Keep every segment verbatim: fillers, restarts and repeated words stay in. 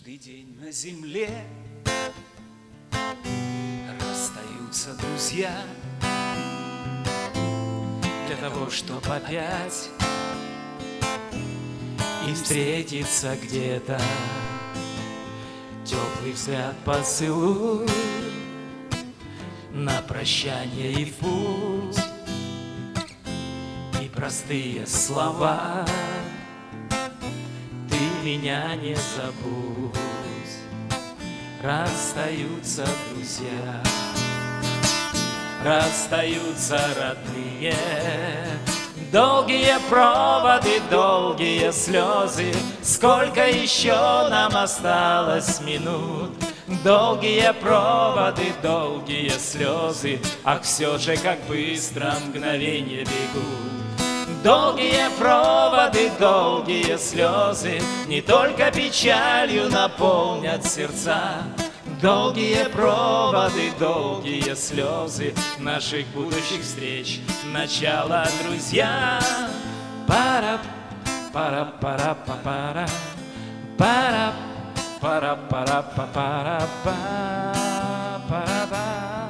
Каждый день на земле расстаются друзья для того, чтобы опять и встретиться где-то. Теплый взгляд, поцелуй на прощание и в путь, и простые слова: ты меня не забудь. Расстаются друзья, расстаются родные, долгие проводы, долгие слезы. Сколько еще нам осталось минут? Долгие проводы, долгие слезы, ах, все же как быстро мгновенья бегут. Долгие проводы, долгие слезы не только печалью наполнят сердца. Долгие проводы, долгие слезы наших будущих встреч, начало, друзья. Пара, пара, пара, пара, пара, пара, пара, пара, пара.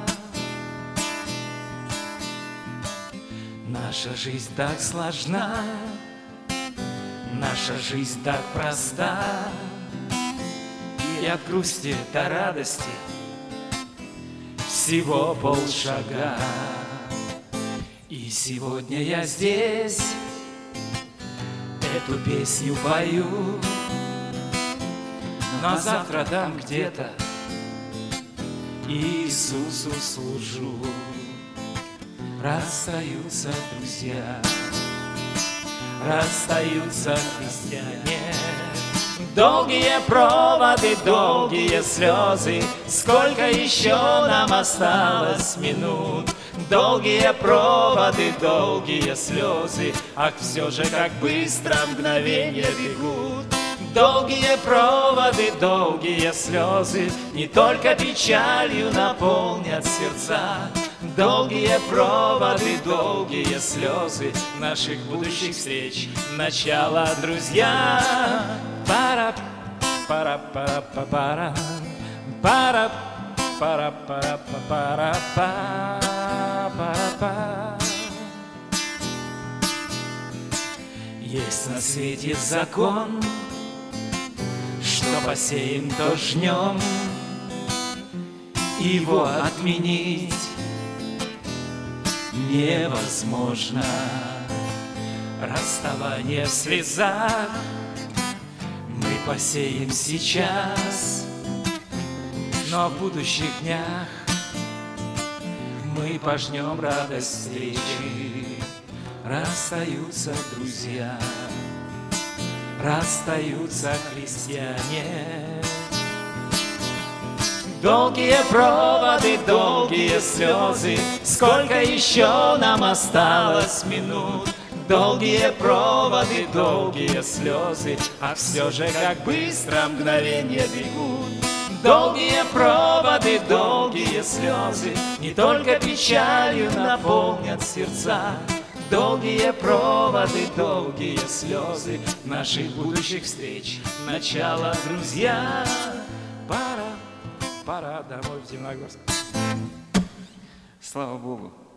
Наша жизнь так сложна, наша жизнь так проста, и от грусти до радости всего полшага. И сегодня я здесь эту песню пою, но завтра там где-то Иисусу служу. Расстаются друзья, расстаются христиане. Долгие проводы, долгие слезы, сколько еще нам осталось минут? Долгие проводы, долгие слезы, ах, все же как быстро мгновенья бегут. Долгие проводы, долгие слезы не только печалью наполнят сердца. Долгие проводы, долгие слезы наших будущих встреч, начало, друзья. Пара, пара, пара, пара, пара, пара, пара, пара, пара. Есть на свете закон, что посеем, то жнем. Его отменить невозможно. Расставание в слезах мы посеем сейчас, но в будущих днях мы пожнем радость встречи. Расстаются друзья, расстаются христиане. Долгие проводы, долгие слезы, сколько еще нам осталось минут? Долгие проводы, долгие слезы, а все же как быстро мгновенья бегут. Долгие проводы, долгие слезы не только печалью наполнят сердца. Долгие проводы, долгие слезы наших будущих встреч, начало, друзья. Пора, пора домой в Зеленогорск. Слава Богу.